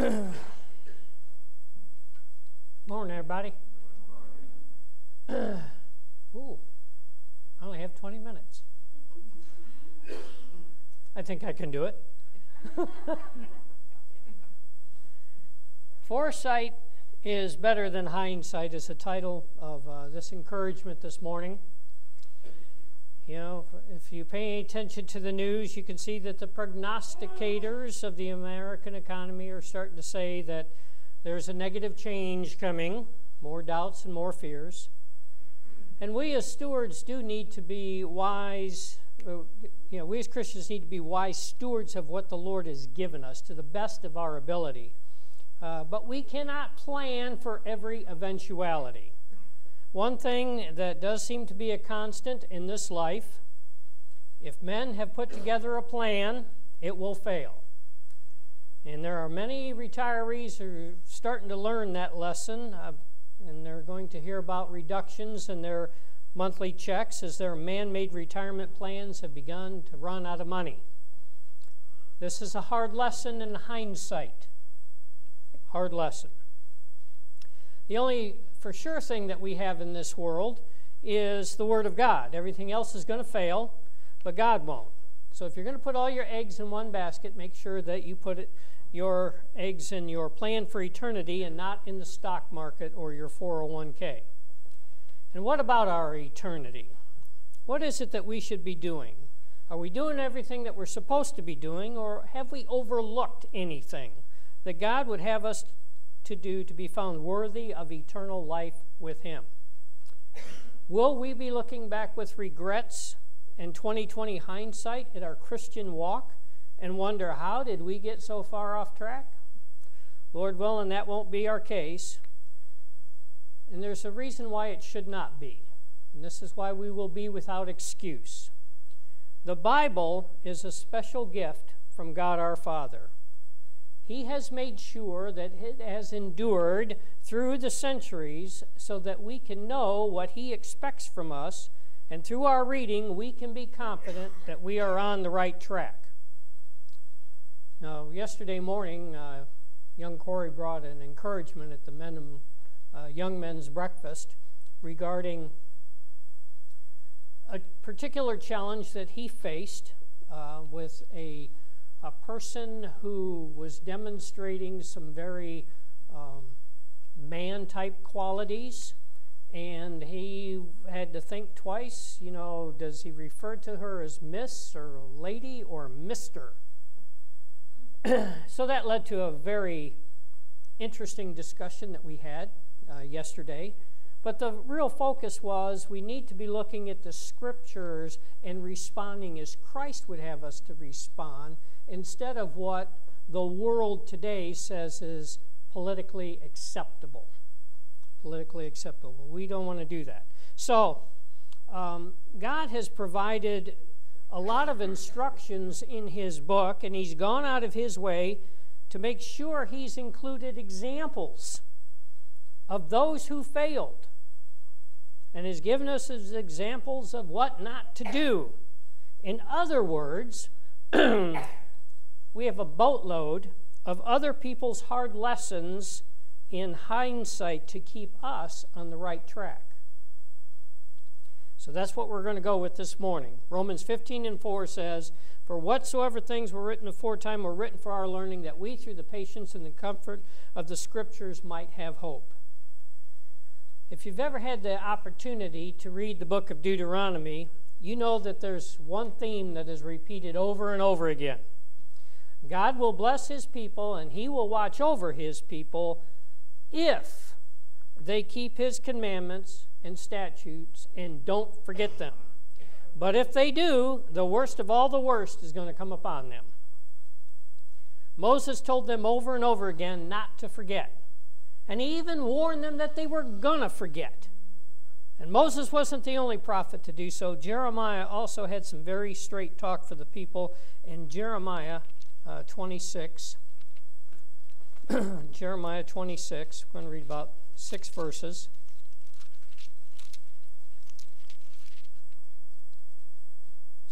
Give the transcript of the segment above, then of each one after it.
Morning, everybody. Ooh, I only have 20 minutes. I think I can do it. Foresight is better than hindsight is the title of this encouragement this morning. You know, if you pay attention to the news, you can see that the prognosticators of the American economy are starting to say that there's a negative change coming, more doubts and more fears. And we as stewards do need to be wise. We as Christians need to be wise stewards of what the Lord has given us to the best of our ability. But we cannot plan for every eventuality. One thing that does seem to be a constant in this life, if men have put together a plan, it will fail. And there are many retirees who are starting to learn that lesson, and they're going to hear about reductions in their monthly checks as their man-made retirement plans have begun to run out of money. This is a hard lesson in hindsight. Hard lesson. The only for sure thing that we have in this world is the Word of God. Everything else is going to fail, but God won't. So if you're going to put all your eggs in one basket, make sure that you put your eggs in your plan for eternity and not in the stock market or your 401k. And what about our eternity? What is it that we should be doing? Are we doing everything that we're supposed to be doing, or have we overlooked anything that God would have us to do to be found worthy of eternal life with Him? Will we be looking back with regrets and 20/20 hindsight at our Christian walk and wonder, how did we get so far off track? Lord willing, that won't be our case. And there's a reason why it should not be. And this is why we will be without excuse. The Bible is a special gift from God our Father. He has made sure that it has endured through the centuries so that we can know what He expects from us, and through our reading we can be confident that we are on the right track. Now, yesterday morning, young Corey brought an encouragement at the young men's breakfast regarding a particular challenge that he faced with a person who was demonstrating some very man-type qualities, and he had to think twice, does he refer to her as Miss or Lady or Mr.? So that led to a very interesting discussion that we had yesterday. But the real focus was we need to be looking at the Scriptures and responding as Christ would have us to respond, instead of what the world today says is politically acceptable. Politically acceptable. We don't want to do that. So, God has provided a lot of instructions in His book, and He's gone out of His way to make sure He's included examples of those who failed, and has given us as examples of what not to do. In other words, we have a boatload of other people's hard lessons in hindsight to keep us on the right track. So that's what we're going to go with this morning. Romans 15:4 says, "For whatsoever things were written aforetime were written for our learning, that we through the patience and the comfort of the Scriptures might have hope." If you've ever had the opportunity to read the book of Deuteronomy, you know that there's one theme that is repeated over and over again. God will bless His people, and He will watch over His people if they keep His commandments and statutes and don't forget them. But if they do, the worst of all the worst is going to come upon them. Moses told them over and over again not to forget. And he even warned them that they were going to forget. And Moses wasn't the only prophet to do so. Jeremiah also had some very straight talk for the people in Jeremiah 26. Jeremiah 26. We're going to read about 6 verses.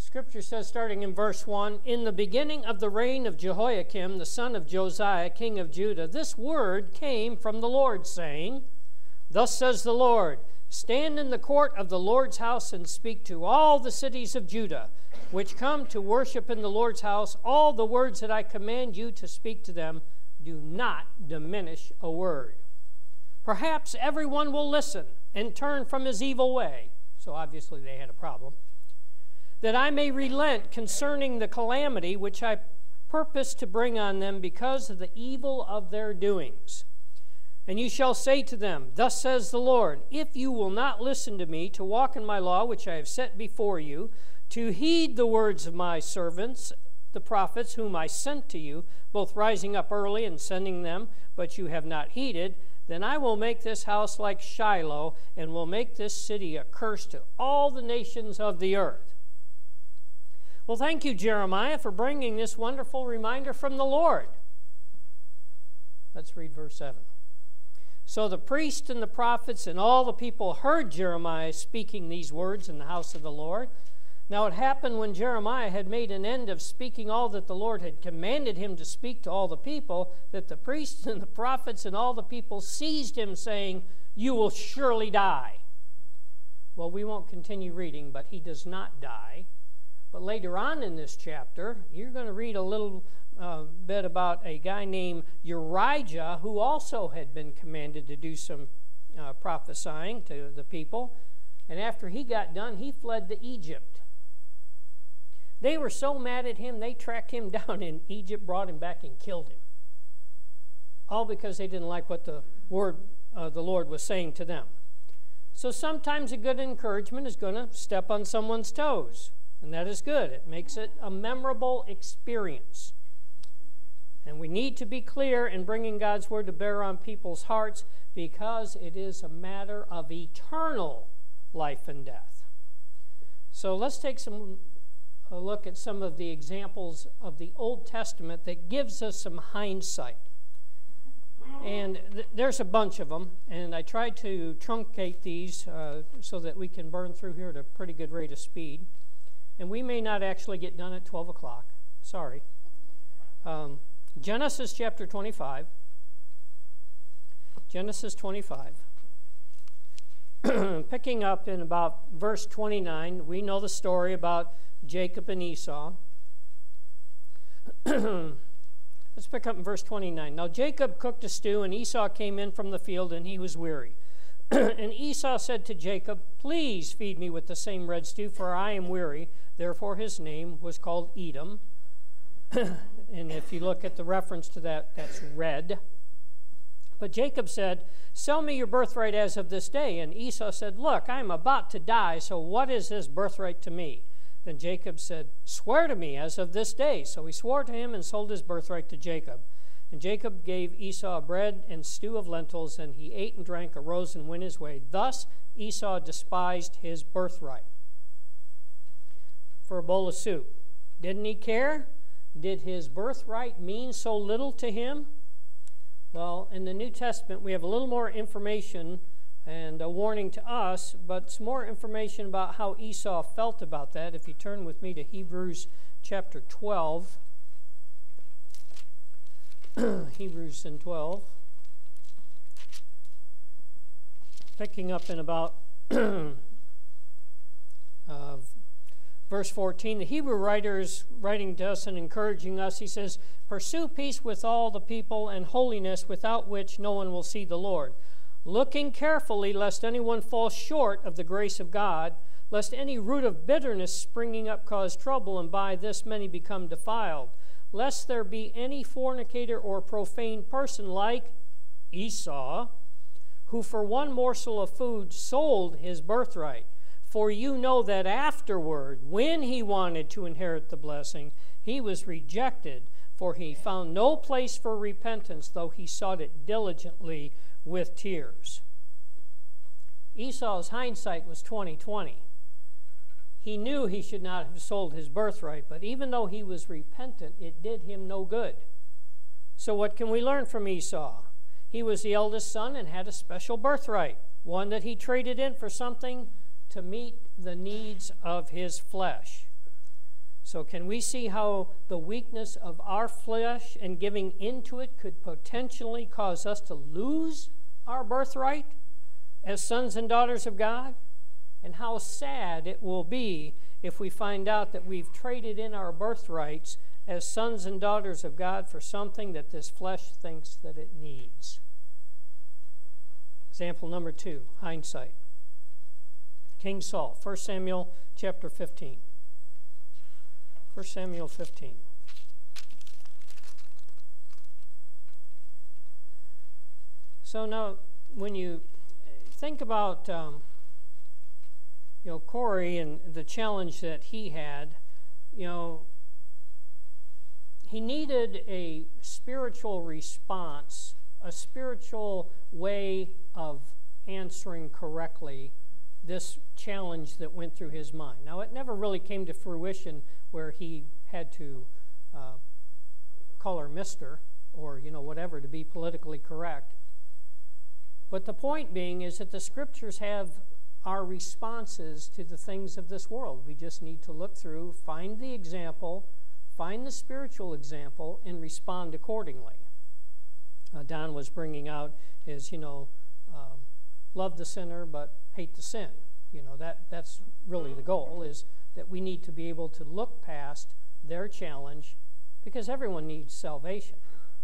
Scripture says, starting in verse 1, "In the beginning of the reign of Jehoiakim, the son of Josiah, king of Judah, this word came from the Lord, saying, Thus says the Lord, stand in the court of the Lord's house and speak to all the cities of Judah, which come to worship in the Lord's house, all the words that I command you to speak to them. Do not diminish a word. Perhaps everyone will listen and turn from his evil way." So obviously they had a problem. "That I may relent concerning the calamity which I purpose to bring on them because of the evil of their doings. And you shall say to them, Thus says the Lord, if you will not listen to me, to walk in my law which I have set before you, to heed the words of my servants, the prophets whom I sent to you, both rising up early and sending them, but you have not heeded, then I will make this house like Shiloh, and will make this city a curse to all the nations of the earth." Well, thank you, Jeremiah, for bringing this wonderful reminder from the Lord. Let's read verse 7. "So the priests and the prophets and all the people heard Jeremiah speaking these words in the house of the Lord. Now it happened when Jeremiah had made an end of speaking all that the Lord had commanded him to speak to all the people, that the priests and the prophets and all the people seized him, saying, You will surely die." Well, we won't continue reading, but he does not die. But later on in this chapter, you're going to read a little bit about a guy named Urijah, who also had been commanded to do some prophesying to the people. And after he got done, he fled to Egypt. They were so mad at him, they tracked him down in Egypt, brought him back, and killed him. All because they didn't like what the word the Lord was saying to them. So sometimes a good encouragement is going to step on someone's toes. And that is good. It makes it a memorable experience. And we need to be clear in bringing God's word to bear on people's hearts, because it is a matter of eternal life and death. So let's take a look at some of the examples of the Old Testament that gives us some hindsight. And there's a bunch of them, and I tried to truncate these so that we can burn through here at a pretty good rate of speed. And we may not actually get done at 12 o'clock. Sorry. Genesis chapter 25. Genesis 25. Picking up in about verse 29, we know the story about Jacob and Esau. Let's pick up in verse 29. "Now Jacob cooked a stew, and Esau came in from the field, and he was weary. And Esau said to Jacob, Please feed me with the same red stew, for I am weary. Therefore his name was called Edom." And if you look at the reference to that, that's red. "But Jacob said, Sell me your birthright as of this day. And Esau said, Look, I am about to die, so what is this birthright to me? Then Jacob said, Swear to me as of this day. So he swore to him and sold his birthright to Jacob. And Jacob gave Esau bread and stew of lentils, and he ate and drank, arose and went his way. Thus Esau despised his birthright." For a bowl of soup. Didn't he care? Did his birthright mean so little to him? Well, in the New Testament, we have a little more information and a warning to us, but some more information about how Esau felt about that. If you turn with me to Hebrews chapter 12. Hebrews 12. Picking up in about verse 14, the Hebrew writer is writing to us and encouraging us. He says, "Pursue peace with all the people and holiness, without which no one will see the Lord. Looking carefully lest anyone fall short of the grace of God, lest any root of bitterness springing up cause trouble, and by this many become defiled. Lest there be any fornicator or profane person like Esau, who for one morsel of food sold his birthright. For you know that afterward, when he wanted to inherit the blessing, he was rejected, for he found no place for repentance, though he sought it diligently with tears." Esau's hindsight was 20/20. He knew he should not have sold his birthright, but even though he was repentant, it did him no good. So what can we learn from Esau? He was the eldest son and had a special birthright, one that he traded in for something to meet the needs of his flesh. So can we see how the weakness of our flesh and giving into it could potentially cause us to lose our birthright as sons and daughters of God? And how sad it will be if we find out that we've traded in our birthrights as sons and daughters of God for something that this flesh thinks that it needs. Example number 2, hindsight. King Saul, 1 Samuel chapter 15. 1 Samuel 15. So now, when you think about Corey and the challenge that he had, he needed a spiritual response, a spiritual way of answering correctly this challenge that went through his mind. Now, it never really came to fruition where he had to call her Mr. or, whatever to be politically correct. But the point being is that the Scriptures have our responses to the things of this world. We just need to look through, find the example, find the spiritual example, and respond accordingly. Don was bringing out his, love the sinner but hate the sin. That's really the goal, is that we need to be able to look past their challenge because everyone needs salvation.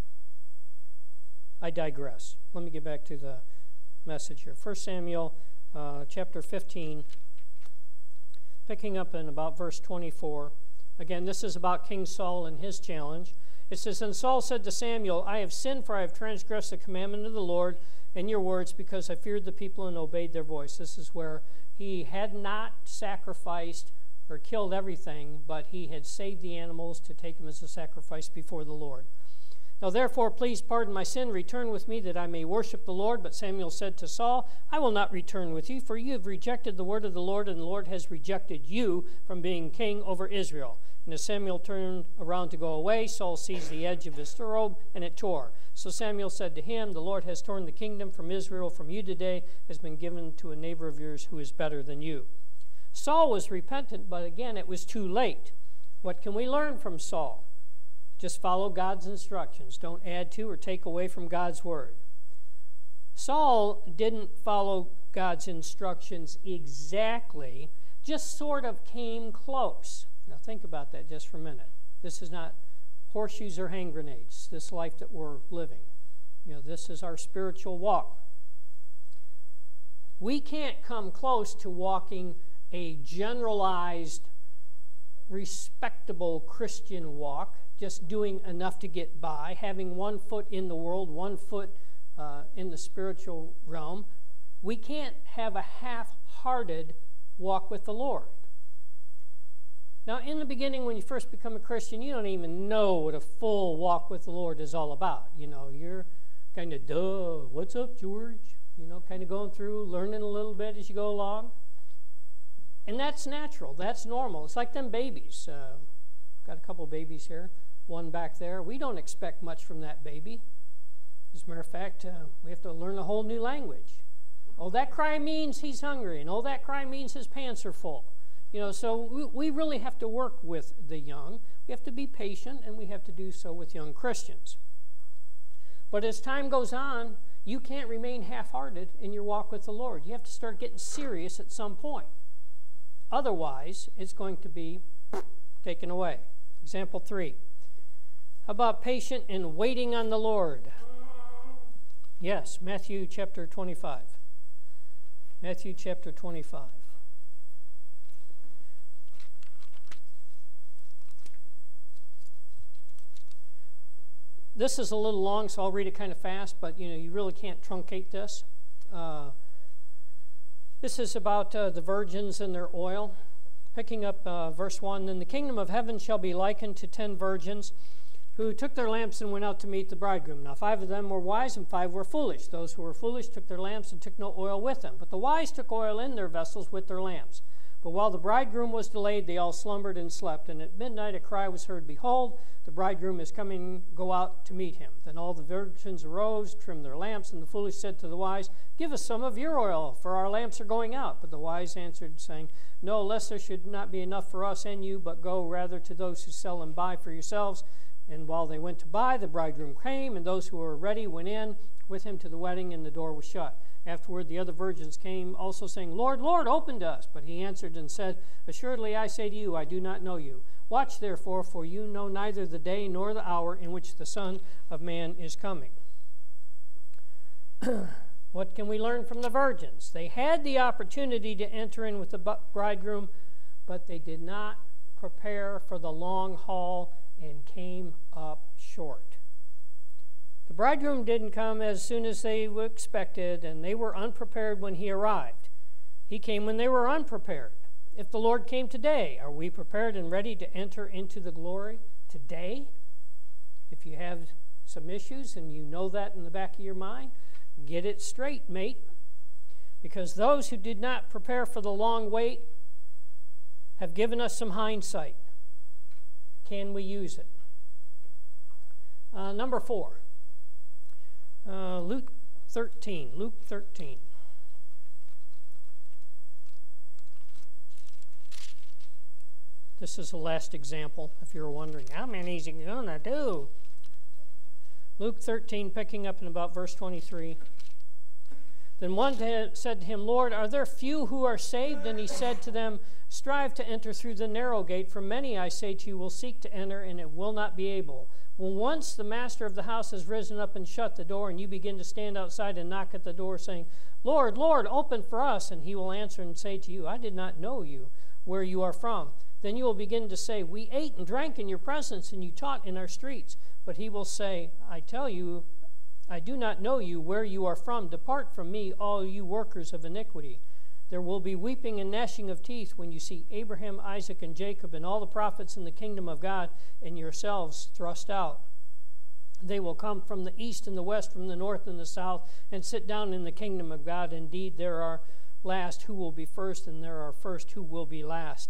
I digress. Let me get back to the message here. 1 Samuel chapter 15, picking up in about verse 24. Again, this is about King Saul and his challenge. It says, "And Saul said to Samuel, I have sinned, for I have transgressed the commandment of the Lord and your words, because I feared the people and obeyed their voice." This is where he had not sacrificed or killed everything, but he had saved the animals to take them as a sacrifice before the Lord. "Now therefore, please pardon my sin, return with me that I may worship the Lord." But Samuel said to Saul, "I will not return with you, for you have rejected the word of the Lord, and the Lord has rejected you from being king over Israel." And as Samuel turned around to go away, Saul seized the edge of his robe, and it tore. So Samuel said to him, "The Lord has torn the kingdom from Israel from you today, has been given to a neighbor of yours who is better than you." Saul was repentant, but again, it was too late. What can we learn from Saul? Just follow God's instructions. Don't add to or take away from God's word. Saul didn't follow God's instructions exactly, just sort of came close. Now think about that just for a minute. This is not horseshoes or hand grenades, this life that we're living. This is our spiritual walk. We can't come close to walking a generalized, respectable Christian walk, just doing enough to get by, having one foot in the world, one foot in the spiritual realm. We can't have a half-hearted walk with the Lord. Now, in the beginning, when you first become a Christian, you don't even know what a full walk with the Lord is all about. You're kind of, duh, what's up, George? Kind of going through, learning a little bit as you go along. And that's natural. That's normal. It's like them babies. Got a couple babies here, one back there. We don't expect much from that baby. As a matter of fact, we have to learn a whole new language. Oh, that cry means he's hungry, and oh, that cry means his pants are full. So we really have to work with the young. We have to be patient, and we have to do so with young Christians. But as time goes on, you can't remain half-hearted in your walk with the Lord. You have to start getting serious at some point. Otherwise, it's going to be taken away. Example 3. How about patient and waiting on the Lord? Yes, Matthew chapter 25. Matthew chapter 25. This is a little long, so I'll read it kind of fast, but you really can't truncate this. This is about the virgins and their oil. Picking up verse 1, "Then the kingdom of heaven shall be likened to 10 virgins who took their lamps and went out to meet the bridegroom. Now 5 of them were wise and 5 were foolish. Those who were foolish took their lamps and took no oil with them. But the wise took oil in their vessels with their lamps. But while the bridegroom was delayed, they all slumbered and slept. And at midnight a cry was heard, Behold, the bridegroom is coming, go out to meet him. Then all the virgins arose, trimmed their lamps, and the foolish said to the wise, Give us some of your oil, for our lamps are going out. But the wise answered, saying, No, lest there should not be enough for us and you, but go rather to those who sell and buy for yourselves. And while they went to buy, the bridegroom came, and those who were ready went in with him to the wedding, and the door was shut. Afterward the other virgins came also saying, Lord, Lord, open to us. But he answered and said, Assuredly I say to you, I do not know you. Watch therefore, for you know neither the day nor the hour in which the Son of Man is coming. What can we learn from the virgins? They had the opportunity to enter in with the bridegroom, but they did not prepare for the long haul and came up short. The bridegroom didn't come as soon as they expected, and they were unprepared when he arrived. He came when they were unprepared. If the Lord came today, are we prepared and ready to enter into the glory today? If you have some issues and you know that in the back of your mind, get it straight, mate. Because those who did not prepare for the long wait have given us some hindsight. Can we use it? Number 4. Luke 13. This is the last example, if you're wondering, how many is he going to do? Luke 13, picking up in about verse 23. Then one said to him, Lord, are there few who are saved? And he said to them, Strive to enter through the narrow gate, for many, I say to you, will seek to enter, and it will not be able. When once the master of the house has risen up and shut the door, and you begin to stand outside and knock at the door, saying, Lord, Lord, open for us, and he will answer and say to you, I did not know you, where you are from. Then you will begin to say, We ate and drank in your presence, and you taught in our streets. But he will say, I tell you, I do not know you, where you are from. Depart from me, all you workers of iniquity. There will be weeping and gnashing of teeth when you see Abraham, Isaac, and Jacob, and all the prophets in the kingdom of God, and yourselves thrust out. They will come from the east and the west, from the north and the south, and sit down in the kingdom of God. Indeed, there are last who will be first, and there are first who will be last.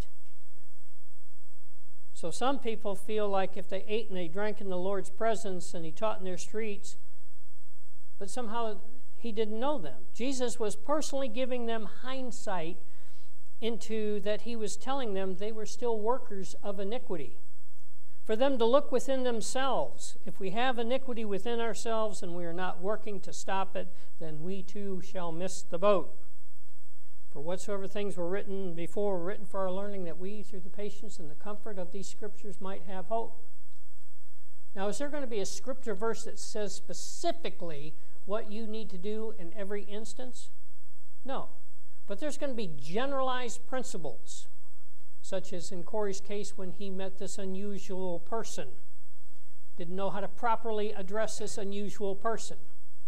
So some people feel like if they ate and they drank in the Lord's presence and he taught in their streets, but somehow he didn't know them. Jesus was personally giving them hindsight into that he was telling them they were still workers of iniquity. For them to look within themselves. If we have iniquity within ourselves and we are not working to stop it, then we too shall miss the boat. For whatsoever things were written before were written for our learning, that we, through the patience and the comfort of these scriptures, might have hope. Now, is there going to be a scripture verse that says specifically what you need to do in every instance? No. But there's going to be generalized principles, such as in Corey's case when he met this unusual person. Didn't know how to properly address this unusual person.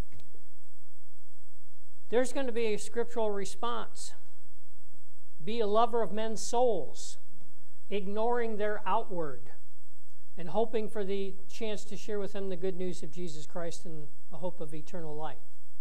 There's going to be a scriptural response. Be a lover of men's souls, ignoring their outward, and hoping for the chance to share with them the good news of Jesus Christ and a hope of eternal life.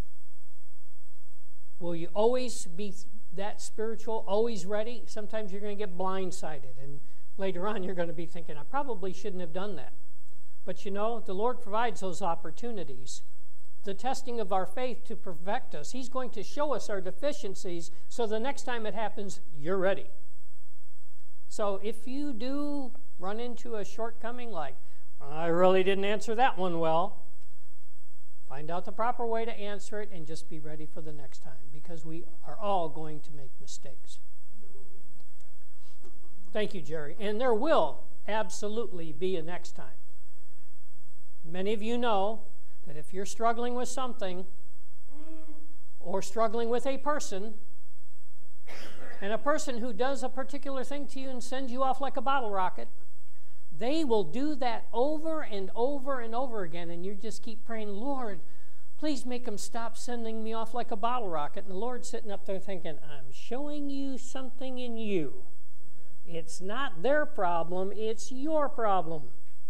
Will you always be that spiritual, always ready? Sometimes you're going to get blindsided, and later on you're going to be thinking, I probably shouldn't have done that. But you know, the Lord provides those opportunities. The testing of our faith to perfect us. He's going to show us our deficiencies so the next time it happens, you're ready. So if you do run into a shortcoming like, I really didn't answer that one well, find out the proper way to answer it and just be ready for the next time, because we are all going to make mistakes. Thank you, Jerry. And there will absolutely be a next time. Many of you know that if you're struggling with something or struggling with a person, and a person who does a particular thing to you and sends you off like a bottle rocket, they will do that over and over and over again, and you just keep praying, Lord, please make them stop sending me off like a bottle rocket. And the Lord's sitting up there thinking, I'm showing you something in you. It's not their problem, it's your problem.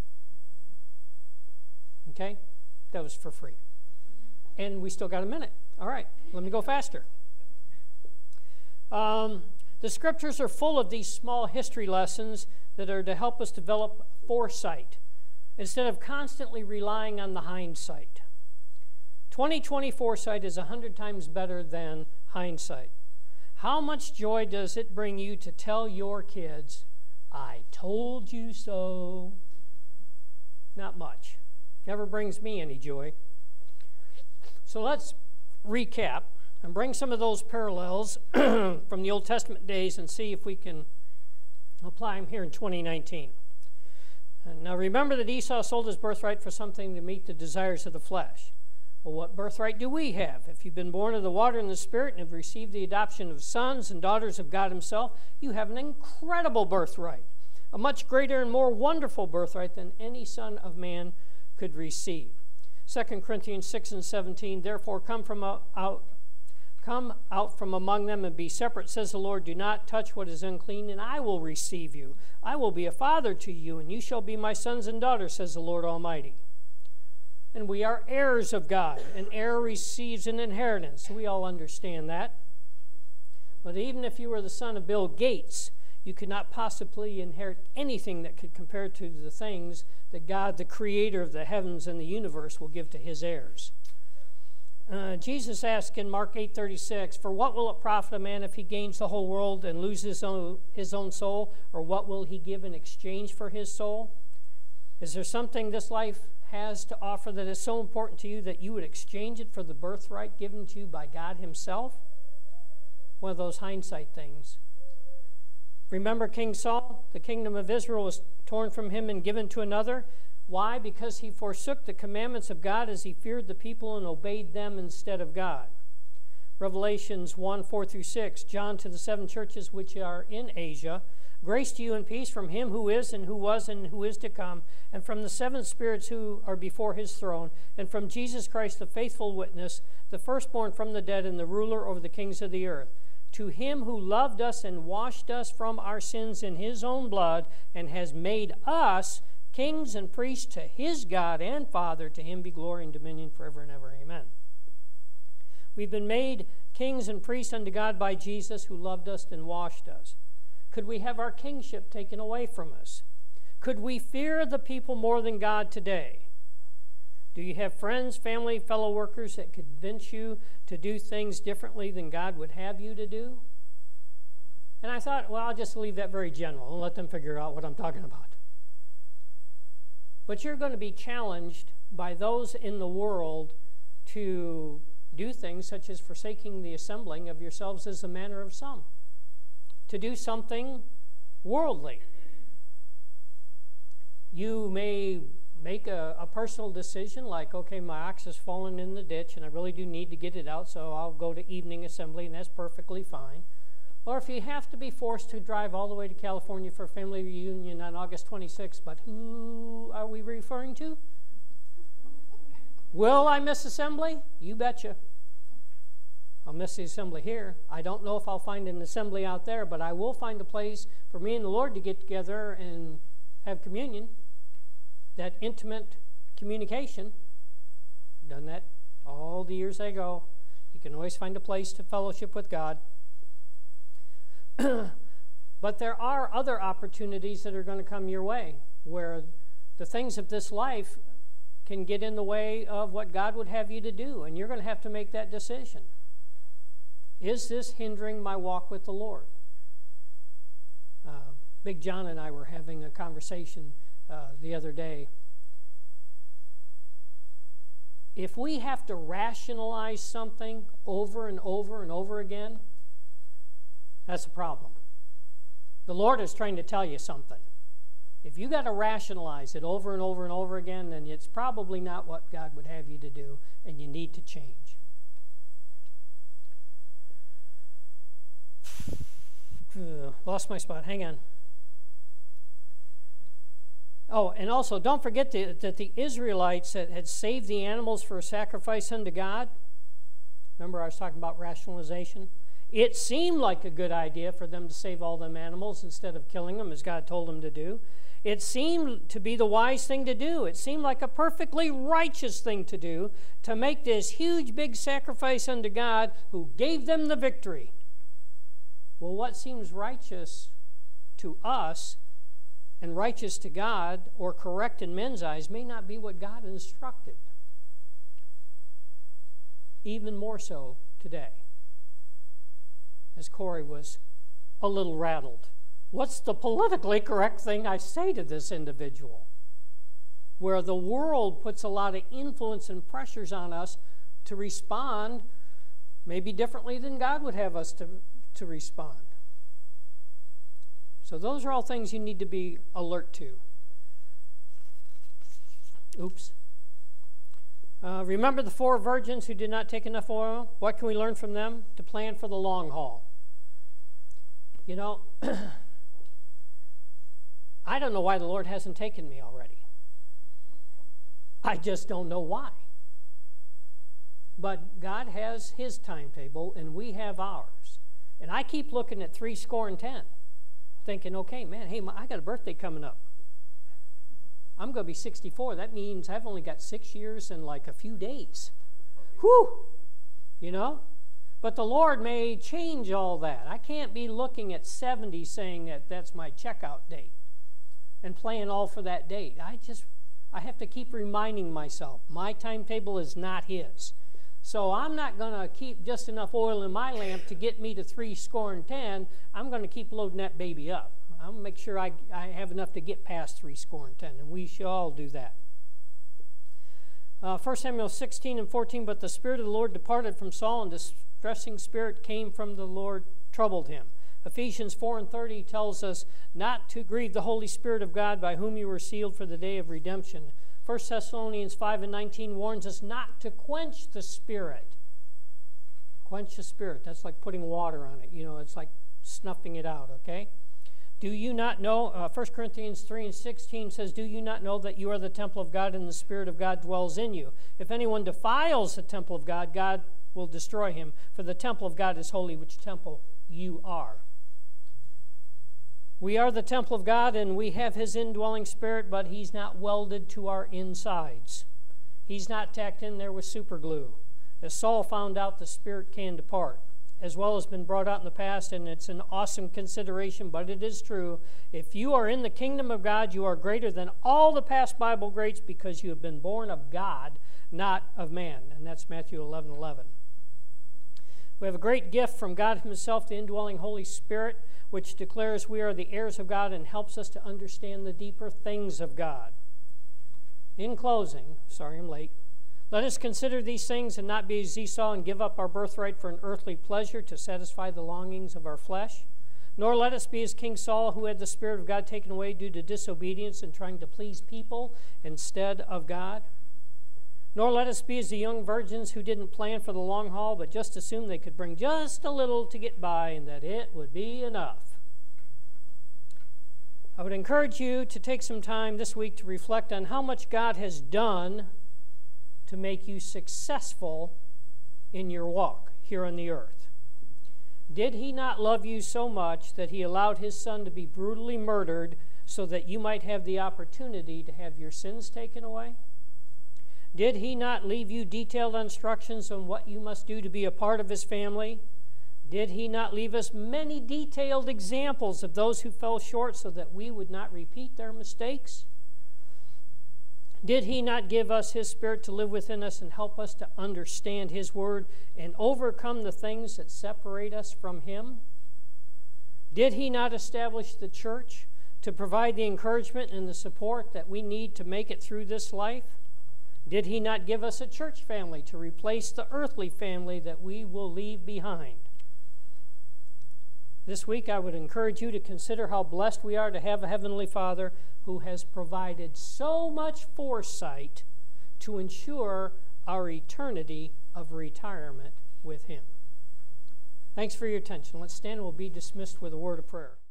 Okay? That was for free. And we still got a minute. All right, let me go faster. The scriptures are full of these small history lessons that are to help us develop foresight instead of constantly relying on the hindsight. 20/20 foresight is 100 times better than hindsight. How much joy does it bring you to tell your kids, "I told you so"? Not much. Never brings me any joy. So let's recap and bring some of those parallels from the Old Testament days and see if we can apply them here in 2019. Now remember that Esau sold his birthright for something to meet the desires of the flesh. Well, what birthright do we have? If you've been born of the water and the Spirit and have received the adoption of sons and daughters of God Himself, you have an incredible birthright, a much greater and more wonderful birthright than any son of man could receive. 2 Corinthians 6:17, therefore come out from among them and be separate, says the Lord. Do not touch what is unclean, and I will receive you. I will be a father to you, and you shall be my sons and daughters, says the Lord Almighty. And we are heirs of God. An heir receives an inheritance. We all understand that. But even if you were the son of Bill Gates, you could not possibly inherit anything that could compare to the things that God, the creator of the heavens and the universe, will give to his heirs. Jesus asked in Mark 8:36, for what will it profit a man if he gains the whole world and loses his own soul? Or what will he give in exchange for his soul? Is there something this life has to offer that is so important to you that you would exchange it for the birthright given to you by God Himself? One of those hindsight things. Remember King Saul? The kingdom of Israel was torn from him and given to another. Why? Because he forsook the commandments of God as he feared the people and obeyed them instead of God. Revelations 1:4-6, John to the 7 churches which are in Asia, grace to you and peace from Him who is and who was and who is to come, and from the 7 spirits who are before His throne, and from Jesus Christ the faithful witness, the firstborn from the dead and the ruler over the kings of the earth. To Him who loved us and washed us from our sins in His own blood and has made us kings and priests to His God and Father, to Him be glory and dominion forever and ever. Amen. We've been made kings and priests unto God by Jesus who loved us and washed us. Could we have our kingship taken away from us? Could we fear the people more than God today? Do you have friends, family, fellow workers that convince you to do things differently than God would have you to do? And I thought, well, I'll just leave that very general and let them figure out what I'm talking about. But you're going to be challenged by those in the world to do things such as forsaking the assembling of yourselves as the manner of some. To do something worldly. You may make a personal decision like, okay, my ox has fallen in the ditch and I really do need to get it out, so I'll go to evening assembly, and that's perfectly fine. Or if you have to be forced to drive all the way to California for a family reunion on August 26th, but who are we referring to? Will I miss assembly? You betcha. I'll miss the assembly here. I don't know if I'll find an assembly out there, but I will find a place for me and the Lord to get together and have communion. That intimate communication. I've done that all the years ago. You can always find a place to fellowship with God. But there are other opportunities that are going to come your way where the things of this life can get in the way of what God would have you to do, and you're going to have to make that decision. Is this hindering my walk with the Lord? Big John and I were having a conversation the other day. If we have to rationalize something over and over and over again, that's a problem. The Lord is trying to tell you something. If you got to rationalize it over and over and over again, then it's probably not what God would have you to do, and you need to change. Lost my spot. Hang on. Oh, and also don't forget that the Israelites that had saved the animals for a sacrifice unto God, remember I was talking about rationalization? It seemed like a good idea for them to save all them animals instead of killing them as God told them to do. It seemed to be the wise thing to do. It seemed like a perfectly righteous thing to do, to make this huge big sacrifice unto God who gave them the victory. Well, what seems righteous to us and righteous to God or correct in men's eyes may not be what God instructed. Even more so today, as Corey was a little rattled. What's the politically correct thing I say to this individual? Where the world puts a lot of influence and pressures on us to respond maybe differently than God would have us to respond. So those are all things you need to be alert to. Oops. Remember the 4 virgins who did not take enough oil? What can we learn from them? To plan for the long haul. You know, I don't know why the Lord hasn't taken me already. I just don't know why. But God has His timetable, and we have ours. And I keep looking at 70, thinking, okay, man, hey, I got a birthday coming up. I'm going to be 64. That means I've only got 6 years and like a few days. Whew! You know? But the Lord may change all that. I can't be looking at 70 saying that that's my checkout date and playing all for that date. I have to keep reminding myself, my timetable is not His. So I'm not going to keep just enough oil in my lamp to get me to 70. I'm going to keep loading that baby up. I'm going to make sure I have enough to get past 70, and we should all do that. 1 Samuel 16 and 14, but the Spirit of the Lord departed from Saul, and distressing spirit came from the Lord, troubled him. Ephesians 4 and 30 tells us not to grieve the Holy Spirit of God, by whom you were sealed for the day of redemption. 1 Thessalonians 5 and 19 warns us not to quench the Spirit. Quench the Spirit. That's like putting water on it. You know, it's like snuffing it out, okay? Do you not know, 1 Corinthians 3 and 16 says, do you not know that you are the temple of God and the Spirit of God dwells in you? If anyone defiles the temple of God, God will destroy him. For the temple of God is holy, which temple you are. We are the temple of God, and we have His indwelling Spirit, but He's not welded to our insides. He's not tacked in there with super glue. As Saul found out, the Spirit can depart, as well as been brought out in the past, and it's an awesome consideration, but it is true. If you are in the kingdom of God, you are greater than all the past Bible greats because you have been born of God, not of man. And that's Matthew 11:11. We have a great gift from God Himself, the indwelling Holy Spirit, which declares we are the heirs of God and helps us to understand the deeper things of God. In closing, sorry I'm late, let us consider these things and not be as Esau and give up our birthright for an earthly pleasure to satisfy the longings of our flesh. Nor let us be as King Saul, who had the Spirit of God taken away due to disobedience and trying to please people instead of God. Nor let us be as the young virgins who didn't plan for the long haul, but just assumed they could bring just a little to get by and that it would be enough. I would encourage you to take some time this week to reflect on how much God has done to make you successful in your walk here on the earth. Did He not love you so much that He allowed His Son to be brutally murdered so that you might have the opportunity to have your sins taken away? Did He not leave you detailed instructions on what you must do to be a part of His family? Did He not leave us many detailed examples of those who fell short so that we would not repeat their mistakes? Did He not give us His Spirit to live within us and help us to understand His Word and overcome the things that separate us from Him? Did He not establish the church to provide the encouragement and the support that we need to make it through this life? Did He not give us a church family to replace the earthly family that we will leave behind? This week, I would encourage you to consider how blessed we are to have a Heavenly Father who has provided so much foresight to ensure our eternity of retirement with Him. Thanks for your attention. Let's stand and we'll be dismissed with a word of prayer.